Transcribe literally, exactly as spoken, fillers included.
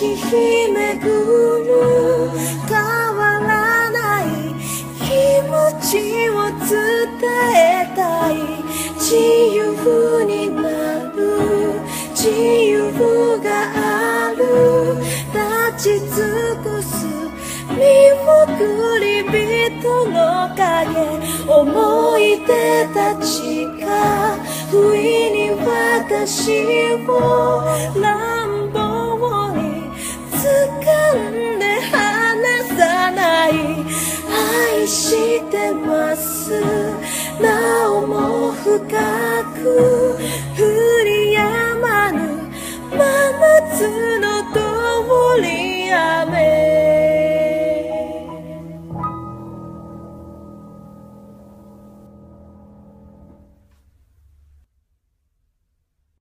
きめぐる変わらない気持ちを伝えたい自由になる自由がある立ち尽くす見送り人の影思い出たちが不意に私を乱暴に掴んで離さない愛してますなおも深く